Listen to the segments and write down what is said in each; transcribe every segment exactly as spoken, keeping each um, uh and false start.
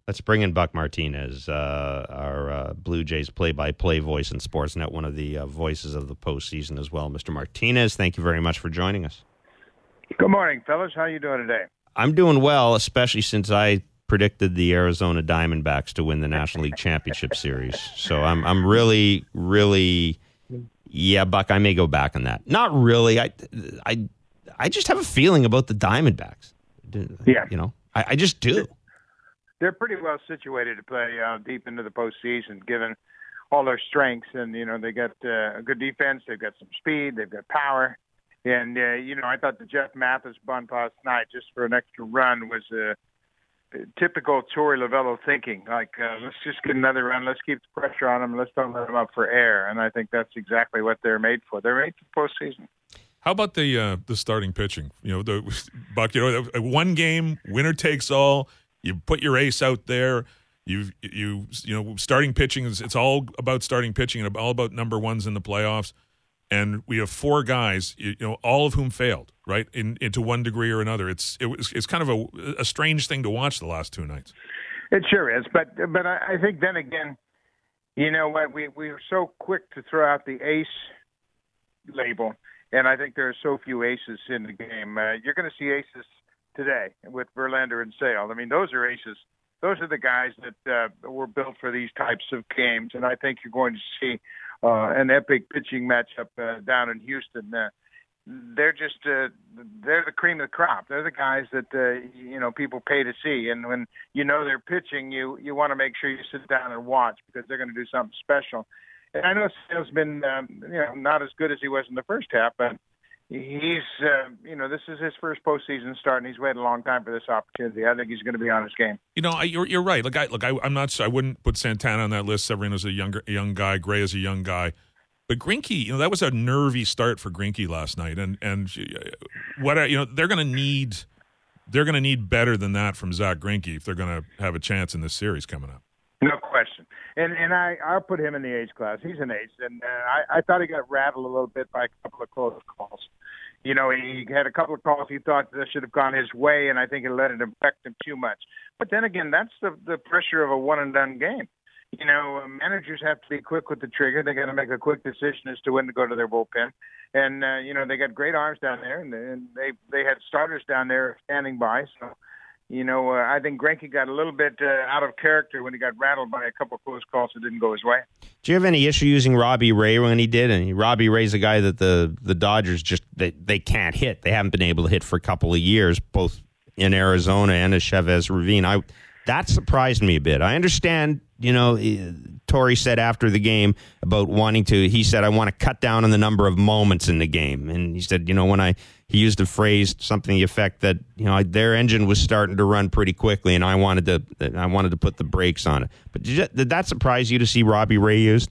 Let's bring in Buck Martinez, uh, our uh, Blue Jays play-by-play voice in Sportsnet, one of the uh, voices of the postseason as well. Mister Martinez, thank you very much for joining us. Good morning, fellas. How are you doing today? I'm doing well, especially since I predicted the Arizona Diamondbacks to win the National League Championship Series. So I'm I'm really, really, yeah, Buck, I may go back on that. Not really. I I I just have a feeling about the Diamondbacks. Yeah. You know, I, I just do. They're pretty well situated to play uh, deep into the postseason, given all their strengths. And, you know, they got uh, a good defense. They've got some speed. They've got power. And, uh, you know, I thought the Jeff Mathis bunt last night just for an extra run was uh, typical Torey Lovello thinking. Like, uh, let's just get another run. Let's keep the pressure on them. Let's don't let them up for air. And I think that's exactly what they're made for. They're made for the postseason. How about the uh, the starting pitching? You know, the Buck. You know, one game, winner takes all. You put your ace out there. You you you know, starting pitching is it's all about starting pitching and all about number ones in the playoffs. And we have four guys, you know, all of whom failed, right, in into one degree or another. It's it was it's kind of a, a strange thing to watch the last two nights. It sure is, but but I think then again, you know what, we we were so quick to throw out the ace label. And I think there are so few aces in the game. Uh, you're going to see aces today with Verlander and Sale. I mean, those are aces. Those are the guys that uh, were built for these types of games. And I think you're going to see uh, an epic pitching matchup uh, down in Houston. Uh, they're just uh, they're the cream of the crop. They're the guys that uh, you know people pay to see. And when you know they're pitching, you you want to make sure you sit down and watch because they're going to do something special. And I know Sale's been, um, you know, not as good as he was in the first half, but he's, uh, you know, this is his first postseason start, and he's waited a long time for this opportunity. I think he's going to be on his game. You know, I, you're you're right. Look, I, look, I, I'm not. I wouldn't put Santana on that list. Severino's a younger a young guy. Gray is a young guy, but Greinke, you know, that was a nervy start for Greinke last night, and and what you know, they're going to need, they're going to need better than that from Zach Greinke if they're going to have a chance in this series coming up. No question. And and I, I'll put him in the ace class. He's an ace. And uh, I, I thought he got rattled a little bit by a couple of close calls. You know, he had a couple of calls he thought that should have gone his way, and I think it let it affect him too much. But then again, that's the, the pressure of a one-and-done game. You know, uh, managers have to be quick with the trigger. They got to make a quick decision as to when to go to their bullpen. And, uh, you know, they got great arms down there, and, and they, they had starters down there standing by, so – You know, uh, I think Greinke got a little bit uh, out of character when he got rattled by a couple of close calls that didn't go his way. Do you have any issue using Robbie Ray when he did? And Robbie Ray's a guy that the, the Dodgers just they, they can't hit. They haven't been able to hit for a couple of years, both in Arizona and at Chavez Ravine. I that surprised me a bit. I understand, you know, Torey said after the game about wanting to, he said, I want to cut down on the number of moments in the game. And he said, you know, when I, he used a phrase, something to the effect that, you know, their engine was starting to run pretty quickly and I wanted to, I wanted to put the brakes on it. But did, you, did that surprise you to see Robbie Ray used?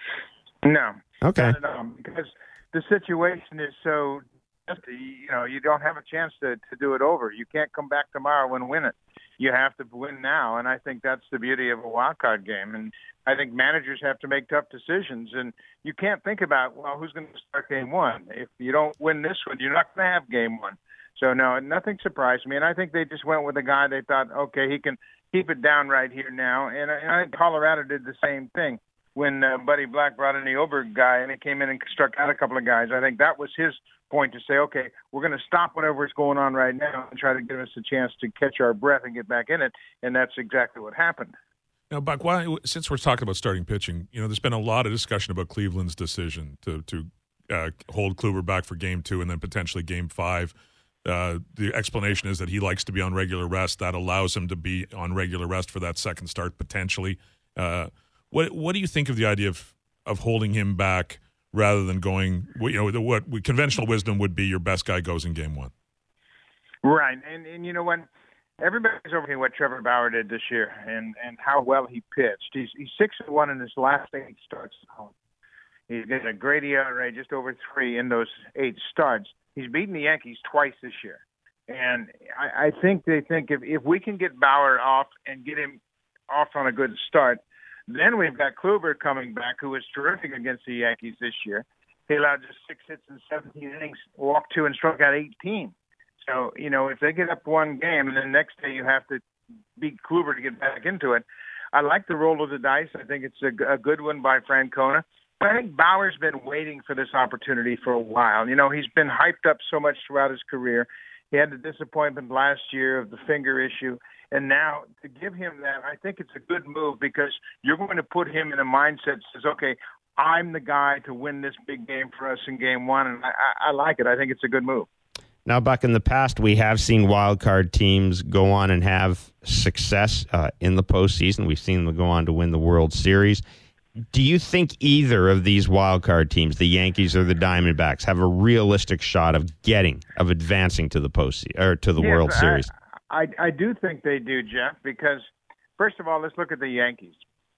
No. Okay. Not at all, because the situation is so, you know, you don't have a chance to, to do it over. You can't come back tomorrow and win it. You have to win now, and I think that's the beauty of a wild card game. And I think managers have to make tough decisions, and you can't think about, well, who's going to start game one? If you don't win this one, you're not going to have game one. So, no, nothing surprised me, and I think they just went with a guy they thought, okay, he can keep it down right here now. And I, and I think Colorado did the same thing when uh, Buddy Black brought in the Oberg guy, and he came in and struck out a couple of guys. I think that was his point to say, okay, we're going to stop whatever's going on right now and try to give us a chance to catch our breath and get back in it, and that's exactly what happened. Now, Buck, why, since we're talking about starting pitching, you know, there's been a lot of discussion about Cleveland's decision to to uh, hold Kluber back for game two and then potentially game five. Uh, the explanation is that he likes to be on regular rest. That allows him to be on regular rest for that second start potentially. Uh, what what do you think of the idea of of holding him back rather than going, you know, the, what conventional wisdom would be your best guy goes in game one? Right. And, and you know, when everybody's overlooking what Trevor Bauer did this year and, and how well he pitched, he's, he's six and one in his last eight starts at home. He's got a great E R A, just over three in those eight starts. He's beaten the Yankees twice this year. And I, I think they think if, if we can get Bauer off and get him off on a good start, then we've got Kluber coming back, who was terrific against the Yankees this year. He allowed just six hits in seventeen innings, walked two, and struck out eighteen. So, you know, if they get up one game, and then next day you have to beat Kluber to get back into it. I like the roll of the dice. I think it's a, a good one by Francona. But I think Bauer's been waiting for this opportunity for a while. You know, he's been hyped up so much throughout his career. He had the disappointment last year of the finger issue. And now to give him that, I think it's a good move because you're going to put him in a mindset that says, okay, I'm the guy to win this big game for us in game one. And I, I, I like it. I think it's a good move. Now, Buck, in the past, we have seen wild card teams go on and have success uh, in the postseason. We've seen them go on to win the World Series. Do you think either of these wild card teams, the Yankees or the Diamondbacks, have a realistic shot of getting, of advancing to the postseason or to the yes, World Series? I, I, I do think they do, Jeff, because first of all, let's look at the Yankees.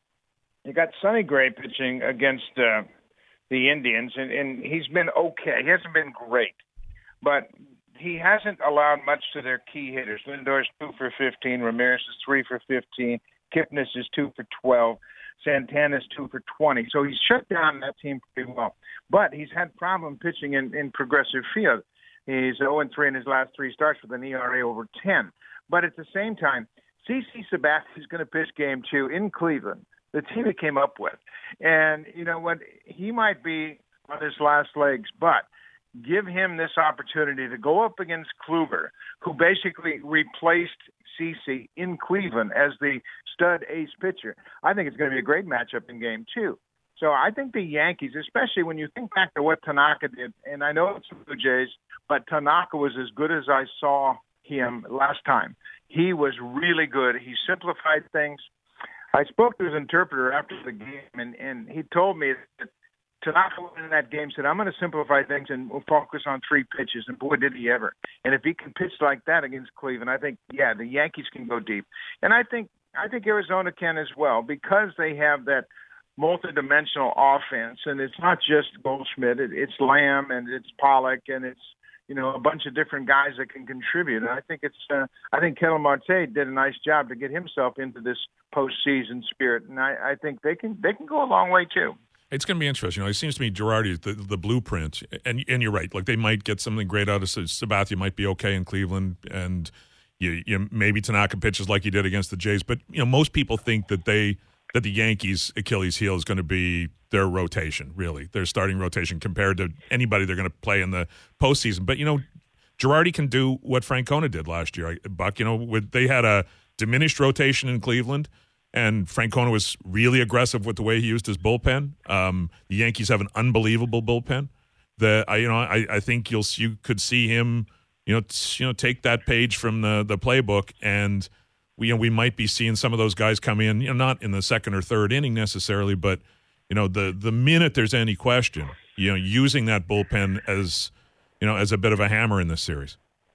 You got Sonny Gray pitching against uh, the Indians, and, and he's been okay. He hasn't been great, but he hasn't allowed much to their key hitters. Lindor's two for fifteen, Ramirez is three for fifteen, Kipnis is two for twelve. Santana's two for twenty. So he's shut down that team pretty well. But he's had problem pitching in, in Progressive Field. He's oh and three in his last three starts with an E R A over ten. But at the same time, C C Sabathia is going to pitch game two in Cleveland, the team he came up with. And, you know what, he might be on his last legs, but give him this opportunity to go up against Kluber, who basically replaced C C in Cleveland as the stud ace pitcher. I think it's going to be a great matchup in game two. So I think the Yankees, especially when you think back to what Tanaka did, and I know it's the Blue Jays, but Tanaka was as good as I saw him last time. He was really good. He simplified things. I spoke to his interpreter after the game, and, and he told me that Tanaka went in that game, said, I'm going to simplify things and we'll focus on three pitches. And boy, did he ever. And if he can pitch like that against Cleveland, I think, yeah, the Yankees can go deep. And I think I think Arizona can as well because they have that multidimensional offense. And it's not just Goldschmidt. It, it's Lamb and it's Pollock and it's, you know, a bunch of different guys that can contribute. And I think it's uh, I think Ketel Marte did a nice job to get himself into this postseason spirit. And I, I think they can they can go a long way too. It's going to be interesting. You know, it seems to me Girardi, the, the blueprint, and and you're right. Like they might get something great out of Sabathia. Might be okay in Cleveland, and you, you maybe Tanaka pitches like he did against the Jays. But you know, most people think that they that the Yankees' Achilles heel is going to be their rotation. Really, their starting rotation compared to anybody they're going to play in the postseason. But you know, Girardi can do what Francona did last year. Buck, you know, with, they had a diminished rotation in Cleveland. And Francona was really aggressive with the way he used his bullpen. Um, the Yankees have an unbelievable bullpen. The I, you know, I, I think you'll you could see him, you know, t- you know, take that page from the, the playbook, and we you know, we might be seeing some of those guys come in, you know, not in the second or third inning necessarily, but you know, the the minute there's any question, you know, using that bullpen as you know as a bit of a hammer in this series.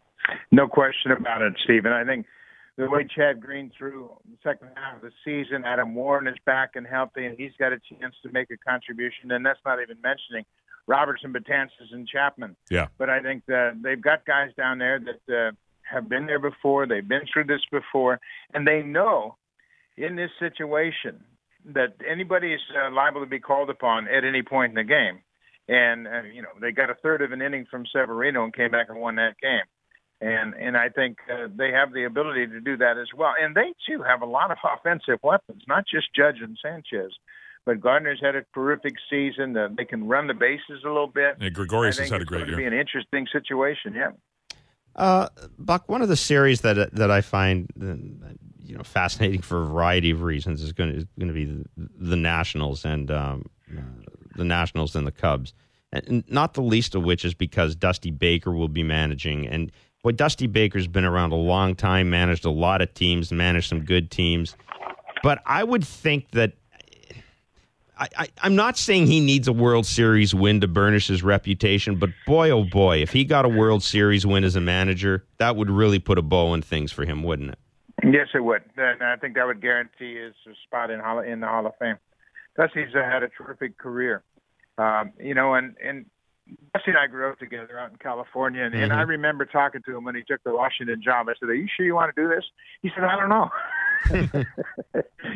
No question about it, Stephen. I think the way Chad Green threw the second half of the season, Adam Warren is back and healthy, and he's got a chance to make a contribution. And that's not even mentioning Robertson, Betances, and Chapman. Yeah. But I think that they've got guys down there that uh, have been there before. They've been through this before, and they know in this situation that anybody is uh, liable to be called upon at any point in the game. And uh, you know, they got a third of an inning from Severino and came back and won that game. And and I think uh, they have the ability to do that as well. And they, too, have a lot of offensive weapons, not just Judge and Sanchez. But Gardner's had a terrific season. Uh, they can run the bases a little bit. Yeah, Gregorius has had a great year. It's going to be an interesting situation, yeah. Uh, Buck, one of the series that that I find uh, you know fascinating for a variety of reasons is going to is going to be the, the Nationals and um, uh, the Nationals and the Cubs, and not the least of which is because Dusty Baker will be managing. And boy, Dusty Baker's been around a long time, managed a lot of teams, managed some good teams, but I would think that. I, I, I'm not saying he needs a World Series win to burnish his reputation, but boy, oh boy, if he got a World Series win as a manager, that would really put a bow in things for him, wouldn't it? Yes, it would. And I think that would guarantee his spot in, Hall, in the Hall of Fame. Dusty's uh, had a terrific career. Um, you know, and, and Dusty and I grew up together out in California, and, mm-hmm. and I remember talking to him when he took the Washington job. I said, are you sure you want to do this? He said, I don't know.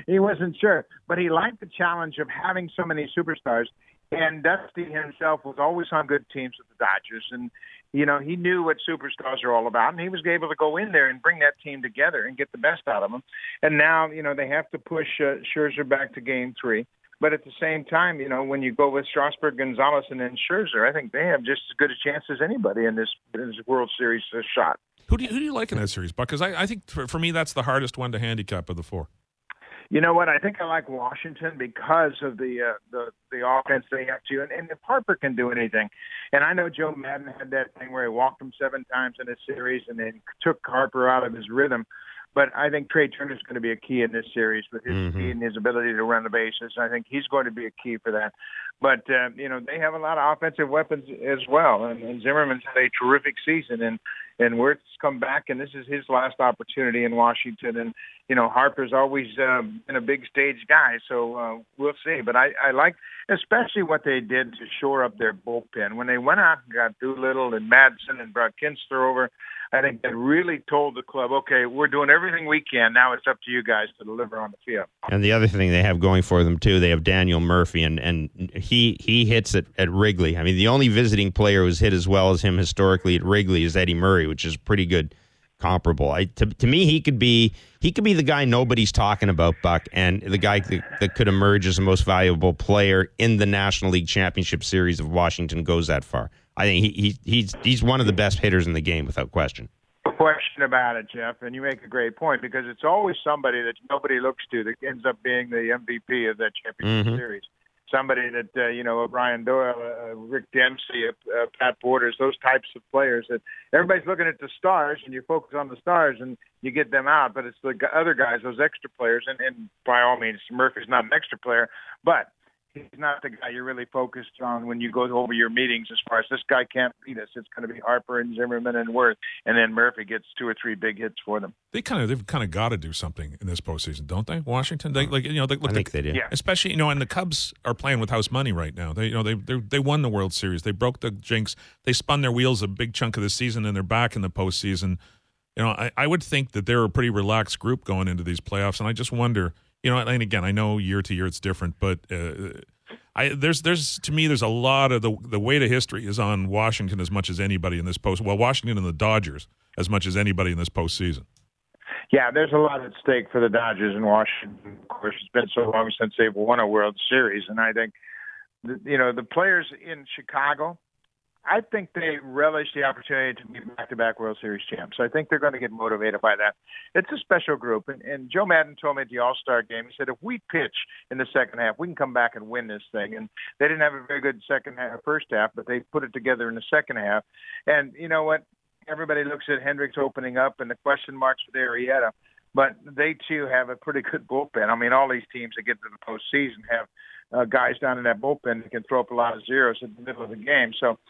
he wasn't sure. But he liked the challenge of having so many superstars. And Dusty himself was always on good teams with the Dodgers. And, you know, he knew what superstars are all about. And he was able to go in there and bring that team together and get the best out of them. And now, you know, they have to push uh, Scherzer back to game three. But at the same time, you know, when you go with Strasburg, Gonzalez, and then Scherzer, I think they have just as good a chance as anybody in this, in this World Series uh, shot. Who do you, who do you like in that series, Buck? Because I, I think for, for me that's the hardest one to handicap of the four. You know what? I think I like Washington because of the uh, the the offense they have to, and, and if Harper can do anything, and I know Joe Madden had that thing where he walked him seven times in a series and then took Harper out of his rhythm. But I think Trey Turner is going to be a key in this series with his Mm-hmm. speed and his ability to run the bases. I think he's going to be a key for that. But, uh, you know, they have a lot of offensive weapons as well. And, and Zimmerman's had a terrific season. And, and Wirtz come back, and this is his last opportunity in Washington. And, you know, Harper's always uh, been a big stage guy. So uh, we'll see. But I, I like especially what they did to shore up their bullpen. When they went out and got Doolittle and Madsen and brought Kinster over, I think that really told the club, okay, we're doing everything we can. Now it's up to you guys to deliver on the field. And the other thing they have going for them, too, they have Daniel Murphy, and, and he he hits it at Wrigley. I mean, the only visiting player who's hit as well as him historically at Wrigley is Eddie Murray, which is pretty good comparable. I, to, to me, he could be he could be the guy nobody's talking about, Buck, and the guy that, that could emerge as the most valuable player in the National League Championship Series if Washington goes that far. I think he, he he's he's one of the best hitters in the game without question. No question about it, Jeff, and you make a great point because it's always somebody that nobody looks to that ends up being the M V P of that championship Mm-hmm. series. Somebody that, uh, you know, Brian Doyle, uh, Rick Dempsey, uh, Pat Borders, those types of players that everybody's looking at the stars and you focus on the stars and you get them out, but it's the other guys, those extra players, and, and by all means, Murphy's not an extra player, but he's not the guy you're really focused on when you go over your meetings as far as this guy can't beat us. It's going to be Harper and Zimmerman and Wirth, and then Murphy gets two or three big hits for them. They kind of they've kind of got to do something in this postseason, don't they? Washington, they like you know they look I think like, they do. Yeah. especially you know, and the Cubs are playing with house money right now. They you know they they they won the World Series. They broke the jinx. They spun their wheels a big chunk of the season, and they're back in the postseason. You know, I, I would think that they're a pretty relaxed group going into these playoffs, and I just wonder, you know, and again, I know year to year it's different, but. Uh, I, there's, there's to me, there's a lot of the the weight of history is on Washington as much as anybody in this post. Well, Washington and the Dodgers as much as anybody in this postseason. Yeah, there's a lot at stake for the Dodgers in Washington. Of course, it's been so long since they've won a World Series, and I think, you know, the players in Chicago, I think they relish the opportunity to be back-to-back World Series champs. I think they're going to get motivated by that. It's a special group, and, and Joe Madden told me at the All-Star game, he said, if we pitch in the second half, we can come back and win this thing. And they didn't have a very good second half, first half, but they put it together in the second half. And you know what? Everybody looks at Hendricks opening up and the question marks for Arrieta, but they, too, have a pretty good bullpen. I mean, all these teams that get to the postseason have uh, guys down in that bullpen that can throw up a lot of zeros in the middle of the game. So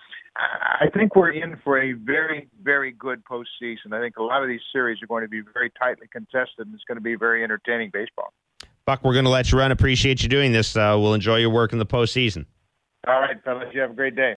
I think we're in for a very, very good postseason. I think a lot of these series are going to be very tightly contested, and it's going to be very entertaining baseball. Buck, we're going to let you run. Appreciate you doing this. Uh, we'll enjoy your work in the postseason. All right, fellas. You have a great day.